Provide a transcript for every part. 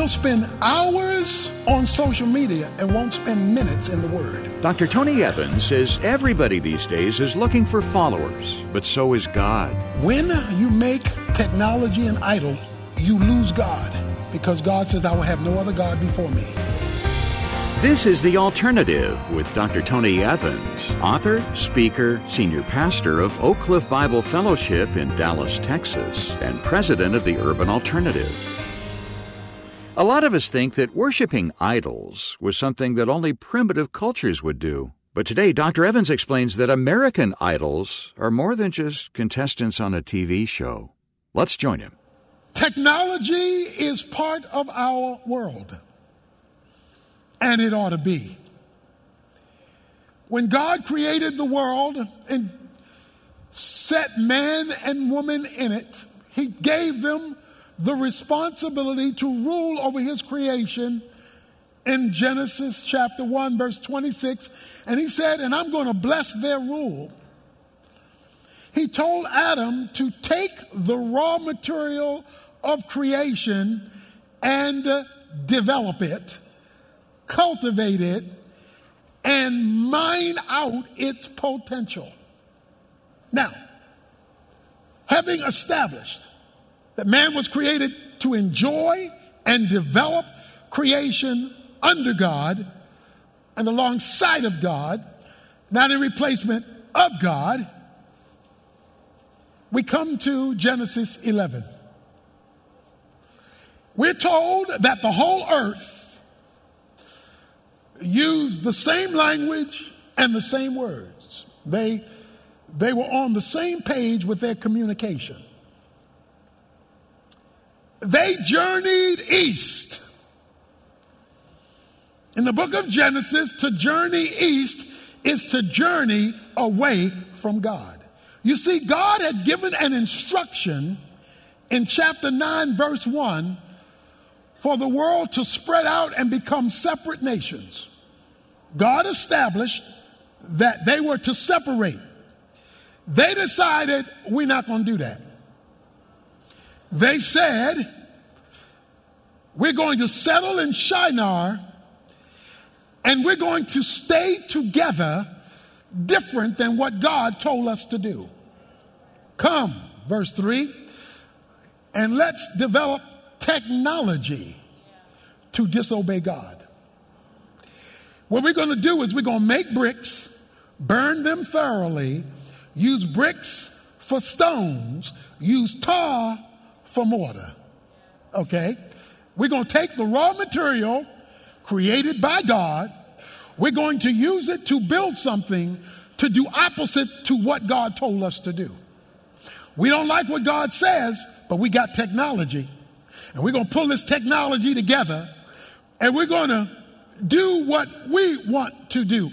We'll spend hours on social media and won't spend minutes in the Word. Dr. Tony Evans says everybody these days is looking for followers, but so is God. When you make technology an idol, you lose God, because God says, I will have no other God before me. This is The Alternative with Dr. Tony Evans, author, speaker, senior pastor of Oak Cliff Bible Fellowship in Dallas, Texas, and president of the Urban Alternative. A lot of us think that worshiping idols was something that only primitive cultures would do. But today, Dr. Evans explains that American idols are more than just contestants on a TV show. Let's join him. Technology is part of our world, and it ought to be. When God created the world and set man and woman in it, He gave them the responsibility to rule over His creation in Genesis chapter 1, verse 26. And He said, and I'm going to bless their rule. He told Adam to take the raw material of creation and develop it, cultivate it, and mine out its potential. Now, having established that man was created to enjoy and develop creation under God and alongside of God, not in replacement of God, we come to Genesis 11. We're told that the whole earth used the same language and the same words. They were on the same page with their communication. They journeyed east. In the book of Genesis, to journey east is to journey away from God. You see, God had given an instruction in chapter 9, verse 1, for the world to spread out and become separate nations. God established that they were to separate. They decided, we're not going to do that. They said, we're going to settle in Shinar, and we're going to stay together different than what God told us to do. Come, verse 3, and let's develop technology to disobey God. What we're going to do is we're going to make bricks, burn them thoroughly, use bricks for stones, use tar for mortar. Okay? We're going to take the raw material created by God. We're going to use it to build something to do opposite to what God told us to do. We don't like what God says, but we got technology. And we're going to pull this technology together, and we're going to do what we want to do.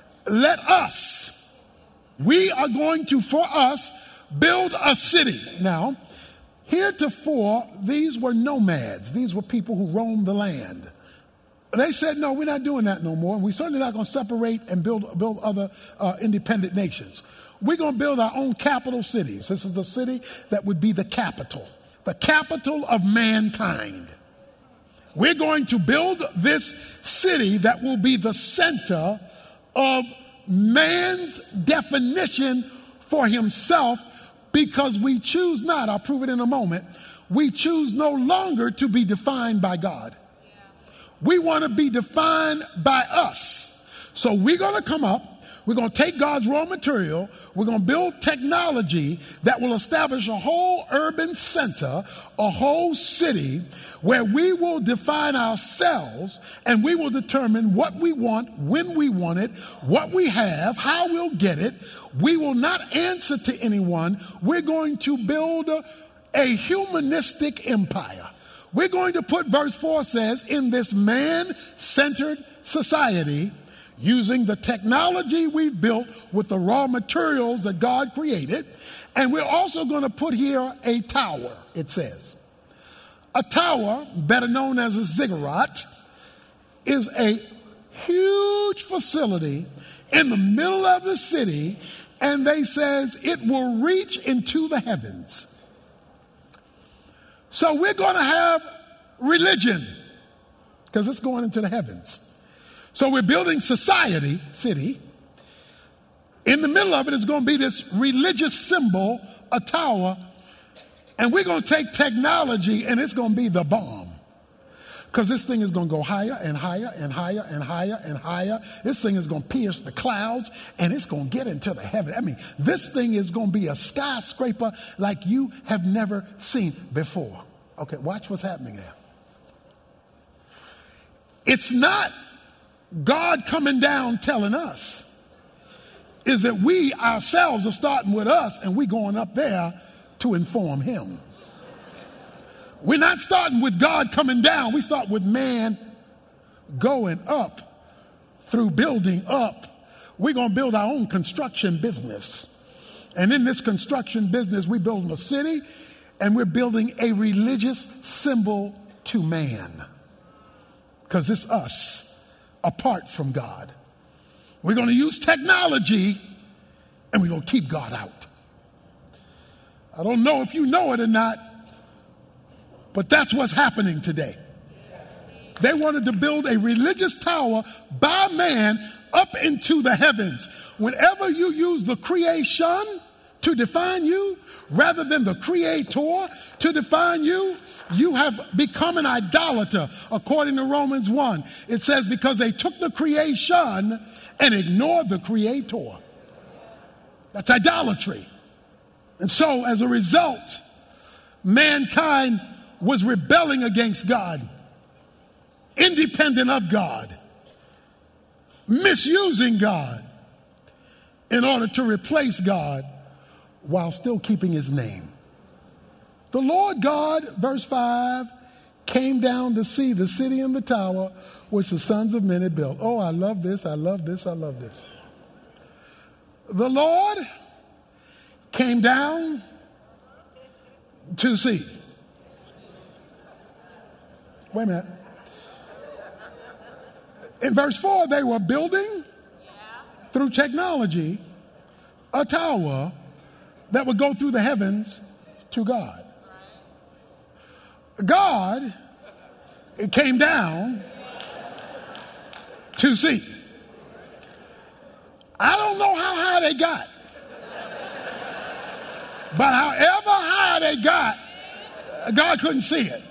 We are going to, for us, build a city. Now, heretofore, these were nomads. These were people who roamed the land. They said, no, we're not doing that no more. We're certainly not going to separate and build other independent nations. We're going to build our own capital cities. This is the city that would be the capital of mankind. We're going to build this city that will be the center of man's definition for himself, because we choose not, I'll prove it in a moment, we choose no longer to be defined by God. We want to be defined by us. So we're going to come up, we're going to take God's raw material, we're going to build technology that will establish a whole urban center, a whole city, where we will define ourselves and we will determine what we want, when we want it, what we have, how we'll get it. We will not answer to anyone. We're going to build a humanistic empire. We're going to put, verse 4 says, in this man-centered society, using the technology we've built with the raw materials that God created. And we're also going to put here a tower, it says. A tower, better known as a ziggurat, is a huge facility in the middle of the city, and they says it will reach into the heavens. So we're going to have religion because it's going into the heavens. So we're building city. In the middle of it is going to be this religious symbol, a tower, and we're going to take technology and it's going to be the bomb. Because this thing is going to go higher and higher and higher and higher and higher. This thing is going to pierce the clouds and it's going to get into the heaven. I mean, this thing is going to be a skyscraper like you have never seen before. Okay, watch what's happening now. It's not God coming down telling us. Is that we ourselves are starting with us and we going up there to inform him. We're not starting with God coming down. We start with man going up through building up. We're going to build our own construction business. And in this construction business, we're building a city and we're building a religious symbol to man. Because it's us apart from God. We're going to use technology and we're going to keep God out. I don't know if you know it or not, but that's what's happening today. They wanted to build a religious tower by man up into the heavens. Whenever you use the creation to define you, rather than the creator to define you, you have become an idolater, according to Romans 1. It says because they took the creation and ignored the creator. That's idolatry. And so, as a result, mankind was rebelling against God, independent of God, misusing God in order to replace God while still keeping his name. The Lord God, verse 5, came down to see the city and the tower which the sons of men had built. Oh, I love this, I love this, I love this. The Lord came down to see. Wait a minute. In verse 4, they were building through technology a tower that would go through the heavens to God. God came down to see. I don't know how high they got, but however high they got, God couldn't see it.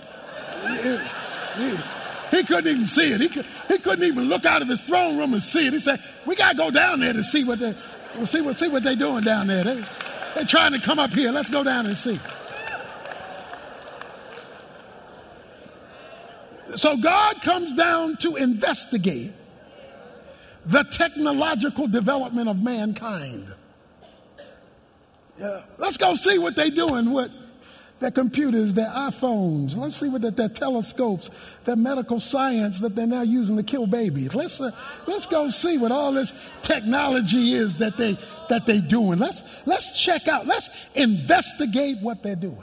He couldn't even see it. He couldn't even look out of his throne room and see it. He said, "We got to go down there to see what they're doing down there. They're trying to come up here. Let's go down and see." So God comes down to investigate the technological development of mankind. Let's go see what they're doing with their computers, their iPhones. Let's see what their telescopes, their medical science that they're now using to kill babies. Let's go see what all this technology is that they're doing. Let's check out. Let's investigate what they're doing.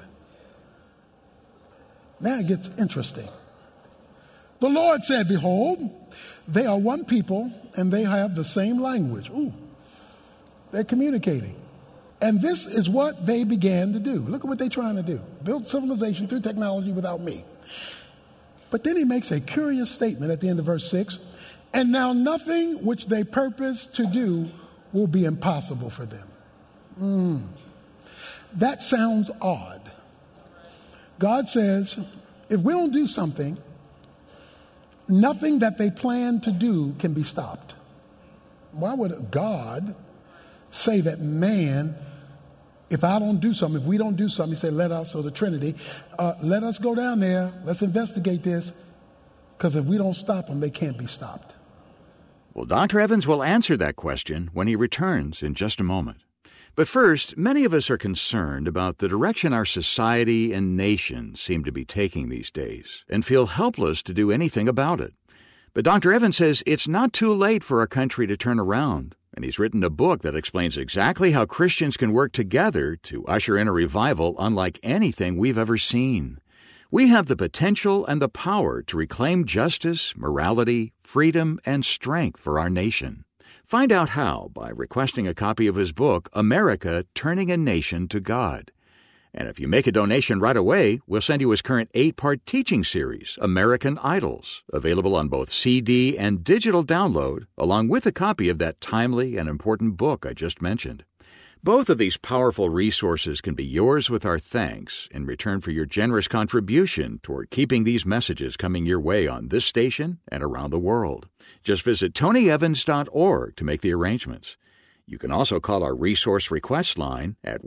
Now it gets interesting. The Lord said, "Behold, they are one people and they have the same language." Ooh, they're communicating. And this is what they began to do. Look at what they're trying to do. Build civilization through technology without me. But then he makes a curious statement at the end of verse 6. "And now nothing which they purpose to do will be impossible for them." That sounds odd. God says, if we don't do something, nothing that they plan to do can be stopped. Why would God say that man, if I don't do something, if we don't do something, he said, let us, or the Trinity, let us go down there, let's investigate this, because if we don't stop them, they can't be stopped. Well, Dr. Evans will answer that question when he returns in just a moment. But first, many of us are concerned about the direction our society and nation seem to be taking these days and feel helpless to do anything about it. But Dr. Evans says it's not too late for our country to turn around, and he's written a book that explains exactly how Christians can work together to usher in a revival unlike anything we've ever seen. We have the potential and the power to reclaim justice, morality, freedom, and strength for our nation. Find out how by requesting a copy of his book, America, Turning a Nation to God. And if you make a donation right away, we'll send you his current 8-part teaching series, American Idols, available on both CD and digital download, along with a copy of that timely and important book I just mentioned. Both of these powerful resources can be yours with our thanks in return for your generous contribution toward keeping these messages coming your way on this station and around the world. Just visit tonyevans.org to make the arrangements. You can also call our resource request line at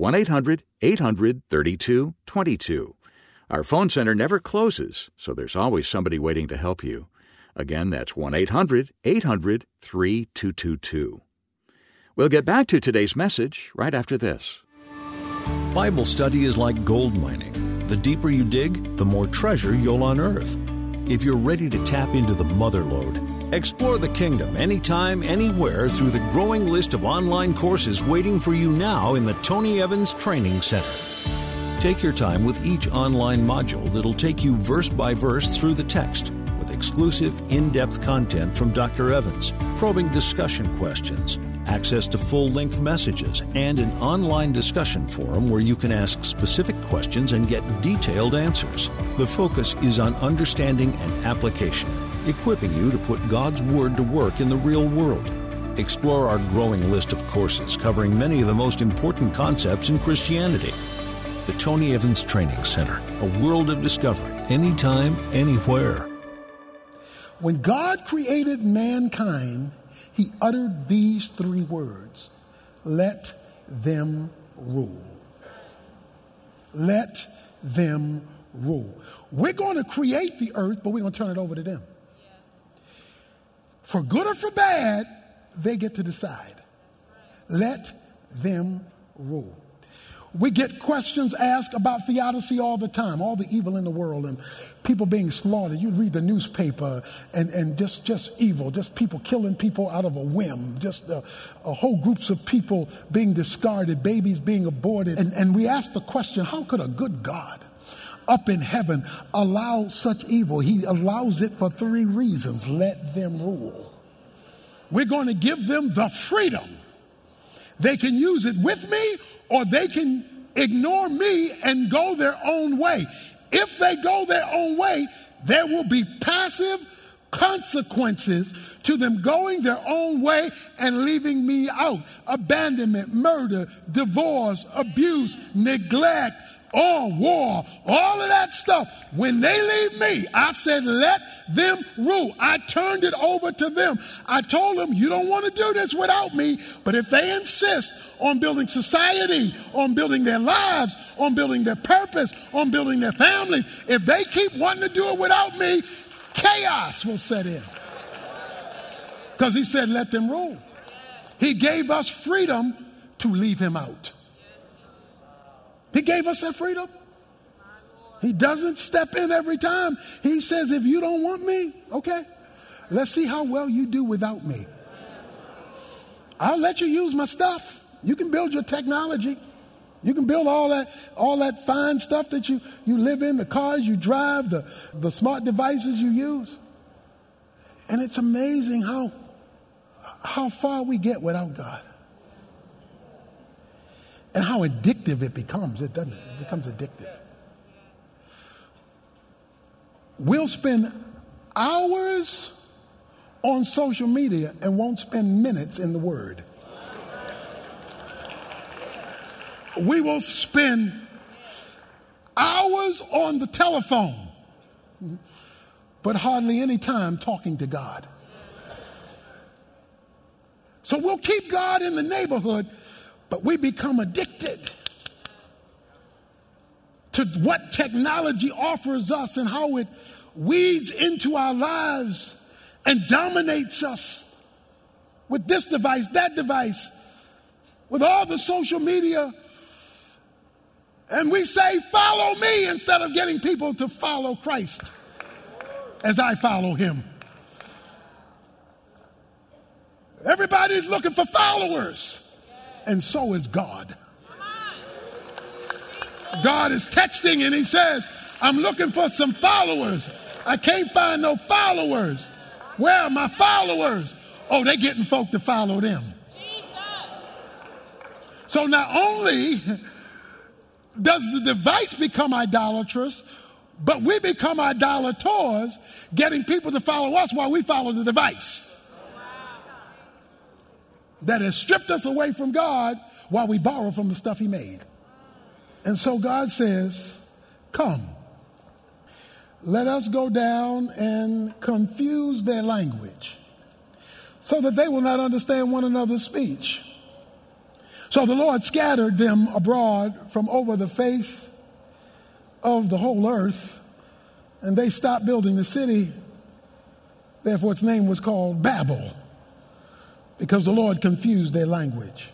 1-800-800-3222. Our phone center never closes, so there's always somebody waiting to help you. Again, that's 1-800-800-3222. We'll get back to today's message right after this. Bible study is like gold mining. The deeper you dig, the more treasure you'll unearth. If you're ready to tap into the mother lode, explore the kingdom anytime, anywhere through the growing list of online courses waiting for you now in the Tony Evans Training Center. Take your time with each online module that'll take you verse by verse through the text with exclusive, in-depth content from Dr. Evans, probing discussion questions, access to full-length messages, and an online discussion forum where you can ask specific questions and get detailed answers. The focus is on understanding and application, equipping you to put God's Word to work in the real world. Explore our growing list of courses covering many of the most important concepts in Christianity. The Tony Evans Training Center, a world of discovery, anytime, anywhere. When God created mankind, He uttered these 3 words: let them rule. Let them rule. We're going to create the earth, but we're going to turn it over to them. For good or for bad, they get to decide. Let them rule. We get questions asked about theodicy all the time, all the evil in the world and people being slaughtered. You read the newspaper and just evil, just people killing people out of a whim, just whole groups of people being discarded, babies being aborted. And we ask the question, how could a good God up in heaven allow such evil? He allows it for 3 reasons. Let them rule. We're going to give them the freedom. They can use it with me, or they can ignore me and go their own way. If they go their own way, there will be passive consequences to them going their own way and leaving me out. Abandonment, murder, divorce, abuse, neglect, war, all of that stuff. When they leave me, I said, let them rule. I turned it over to them. I told them, you don't want to do this without me, but if they insist on building society, on building their lives, on building their purpose, on building their family, if they keep wanting to do it without me, chaos will set in. Because He said, let them rule. He gave us freedom to leave Him out. He gave us that freedom. He doesn't step in every time. He says, if you don't want me, okay, let's see how well you do without me. I'll let you use my stuff. You can build your technology. You can build all that fine stuff that you live in, the cars you drive, the smart devices you use. And it's amazing how far we get without God. And how addictive it becomes, it doesn't it? It becomes addictive. We'll spend hours on social media and won't spend minutes in the Word. We will spend hours on the telephone, but hardly any time talking to God. So we'll keep God in the neighborhood, but we become addicted to what technology offers us and how it weeds into our lives and dominates us with this device, that device, with all the social media. And we say, follow me, instead of getting people to follow Christ as I follow Him. Everybody's looking for followers. And so is God. God is texting and He says, I'm looking for some followers. I can't find no followers. Where are my followers? Oh, they're getting folk to follow them. So not only does the device become idolatrous, but we become idolators, getting people to follow us while we follow the device that has stripped us away from God while we borrow from the stuff he made. And so God says, come, let us go down and confuse their language so that they will not understand one another's speech. So the Lord scattered them abroad from over the face of the whole earth, and they stopped building the city. Therefore its name was called Babel, because the Lord confused their language.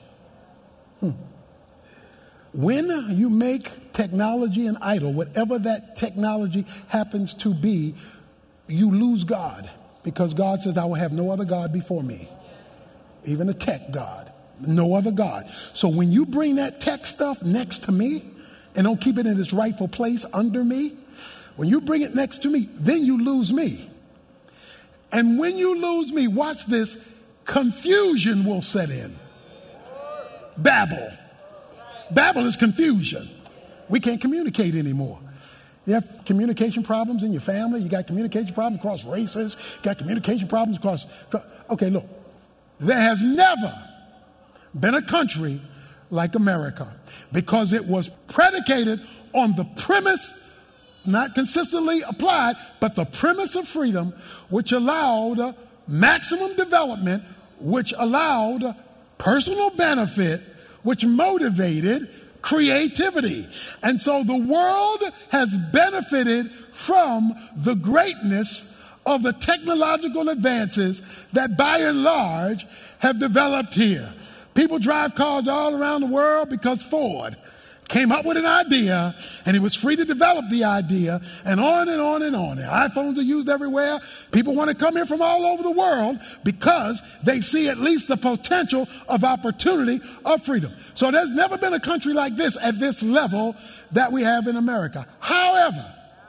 When you make technology an idol, whatever that technology happens to be, you lose God, because God says, I will have no other God before me, even a tech God. No other God. So when you bring that tech stuff next to me and don't keep it in its rightful place under me, when you bring it next to me, then you lose me. And when you lose me, watch this, confusion will set in. Babel. Babel is confusion. We can't communicate anymore. You have communication problems in your family. You got communication problems across races. You got communication problems across. Okay, look. There has never been a country like America, because it was predicated on the premise, not consistently applied, but the premise of freedom, which allowed maximum development, which allowed personal benefit, which motivated creativity. And so the world has benefited from the greatness of the technological advances that by and large have developed here. People drive cars all around the world because Ford came up with an idea, and he was free to develop the idea, and on and on and on. And iPhones are used everywhere. People want to come here from all over the world because they see at least the potential of opportunity of freedom. So there's never been a country like this at this level that we have in America. However,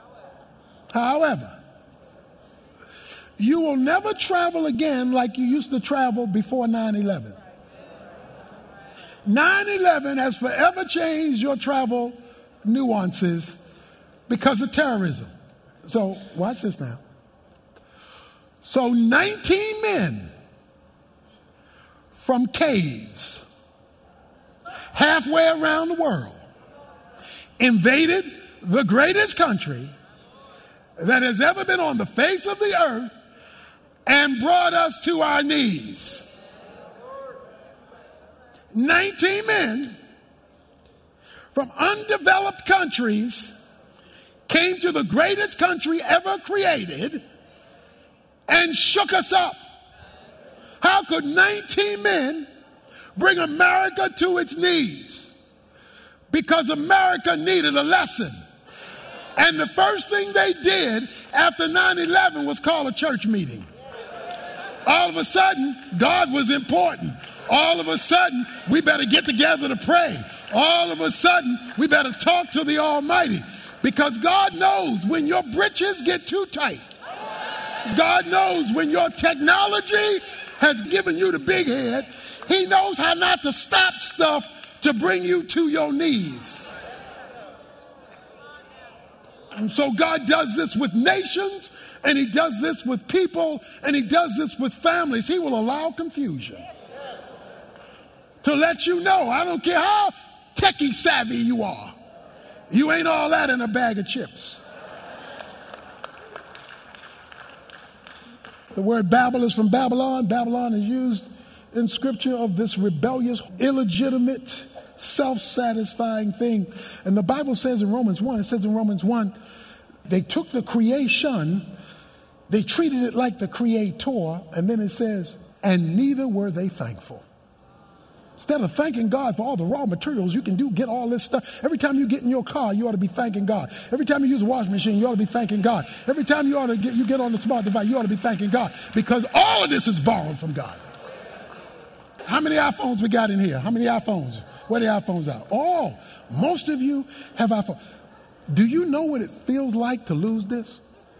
you will never travel again like you used to travel before 9/11. 9/11 has forever changed your travel nuances because of terrorism. So watch this now. So 19 men from caves halfway around the world invaded the greatest country that has ever been on the face of the earth and brought us to our knees. 19 men from undeveloped countries came to the greatest country ever created and shook us up. How could 19 men bring America to its knees? Because America needed a lesson. And the first thing they did after 9/11 was call a church meeting. All of a sudden, God was important. All of a sudden, we better get together to pray. All of a sudden, we better talk to the Almighty, because God knows when your britches get too tight. God knows when your technology has given you the big head. He knows how not to stop stuff to bring you to your knees. And so God does this with nations, and he does this with people, and he does this with families. He will allow confusion to let you know, I don't care how techie savvy you are, you ain't all that in a bag of chips. The word Babel is from Babylon. Babylon is used in scripture of this rebellious, illegitimate, self-satisfying thing. And the Bible says in Romans 1, they took the creation, they treated it like the creator, and then it says, and neither were they thankful. Instead of thanking God for all the raw materials you can do, get all this stuff. Every time you get in your car, you ought to be thanking God. Every time you use a washing machine, you ought to be thanking God. Every time you get on the smart device, you ought to be thanking God, because all of this is borrowed from God. How many iPhones we got in here? How many iPhones? Where the iPhones are? Oh, most of you have iPhones. Do you know what it feels like to lose this?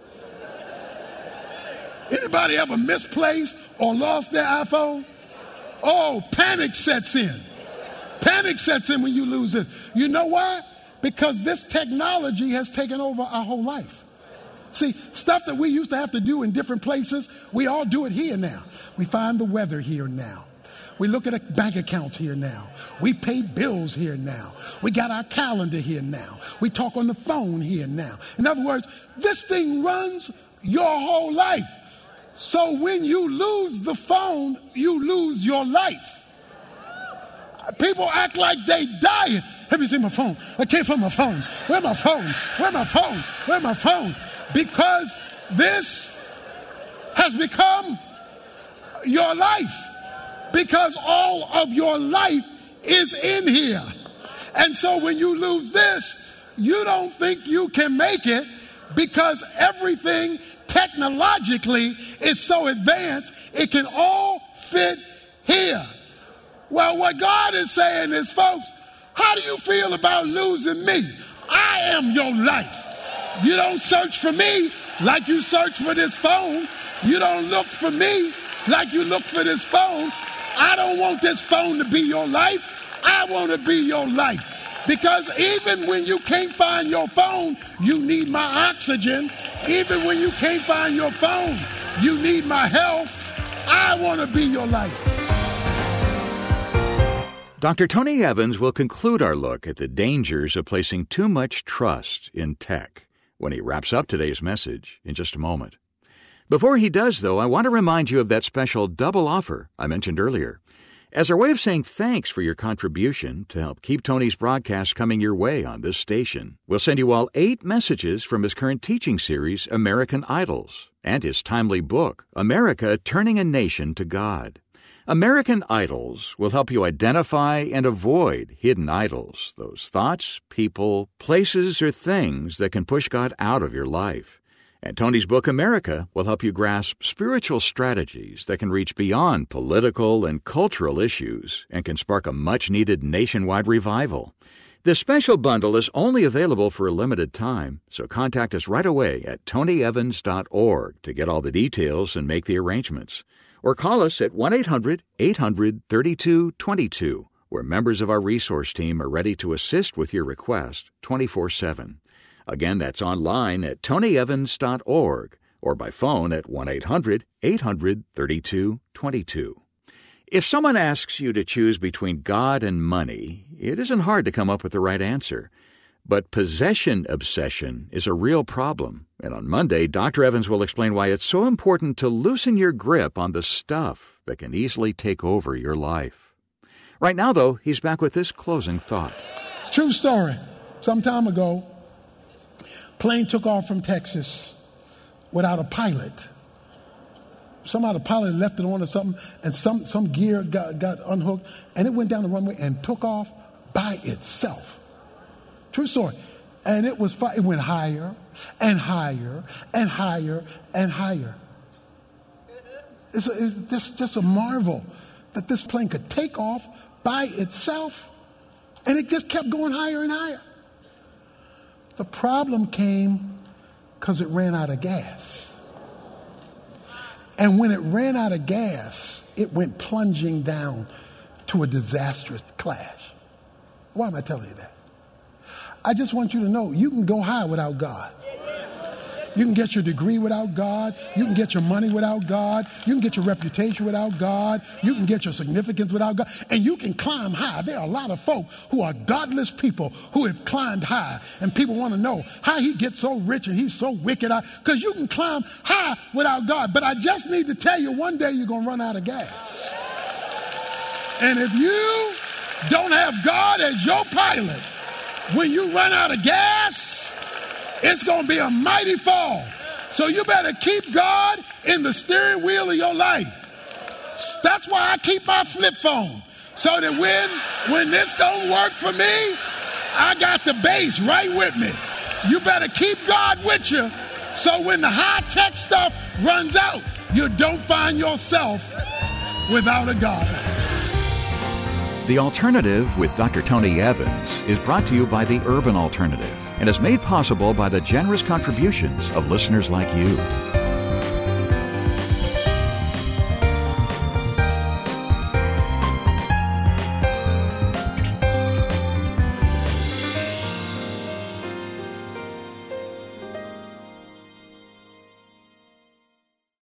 Anybody ever misplaced or lost their iPhone? Oh, panic sets in. Panic sets in when you lose this. You know why? Because this technology has taken over our whole life. See, stuff that we used to have to do in different places, we all do it here now. We find the weather here now. We look at bank accounts here now. We pay bills here now. We got our calendar here now. We talk on the phone here now. In other words, this thing runs your whole life. So when you lose the phone, you lose your life. People act like they dying. Have you seen my phone? I can't find my phone. Where's my phone? Where's my phone? Where's my phone? Because this has become your life. Because all of your life is in here. And so when you lose this, you don't think you can make it because everything technologically is so advanced, it can all fit here. Well, what God is saying is, folks, how do you feel about losing me? I am your life. You don't search for me like you search for this phone. You don't look for me like you look for this phone. I don't want this phone to be your life. I want to be your life. Because even when you can't find your phone, you need my oxygen. Even when you can't find your phone, you need my health. I want to be your life. Dr. Tony Evans will conclude our look at the dangers of placing too much trust in tech when he wraps up today's message in just a moment. Before he does, though, I want to remind you of that special double offer I mentioned earlier. As our way of saying thanks for your contribution to help keep Tony's broadcast coming your way on this station, we'll send you all 8 messages from his current teaching series, American Idols, and his timely book, America Turning a Nation to God. American Idols will help you identify and avoid hidden idols, those thoughts, people, places, or things that can push God out of your life. And Tony's book, America, will help you grasp spiritual strategies that can reach beyond political and cultural issues and can spark a much-needed nationwide revival. This special bundle is only available for a limited time, so contact us right away at tonyevans.org to get all the details and make the arrangements. Or call us at 1-800-800-3222, where members of our resource team are ready to assist with your request 24/7. Again, that's online at tonyevans.org or by phone at 1-800-800-3222. If someone asks you to choose between God and money, it isn't hard to come up with the right answer. But possession obsession is a real problem, and on Monday, Dr. Evans will explain why it's so important to loosen your grip on the stuff that can easily take over your life. Right now, though, he's back with this closing thought. True story. Some time ago, plane took off from Texas without a pilot. Somehow the pilot left it on or something, and some gear got unhooked, and it went down the runway and took off by itself. True story. And it went higher and higher and higher and higher. It's just a marvel that this plane could take off by itself, and it just kept going higher and higher. The problem came because it ran out of gas. And when it ran out of gas, it went plunging down to a disastrous crash. Why am I telling you that? I just want you to know you can go high without God. You can get your degree without God. You can get your money without God. You can get your reputation without God. You can get your significance without God. And you can climb high. There are a lot of folk who are godless people who have climbed high. And people want to know how he gets so rich and he's so wicked. Because you can climb high without God. But I just need to tell you, one day you're going to run out of gas. And if you don't have God as your pilot, when you run out of gas, it's going to be a mighty fall. So you better keep God in the steering wheel of your life. That's why I keep my flip phone. So that when this don't work for me, I got the bass right with me. You better keep God with you. So when the high-tech stuff runs out, you don't find yourself without a God. The Alternative with Dr. Tony Evans is brought to you by the Urban Alternative and is made possible by the generous contributions of listeners like you.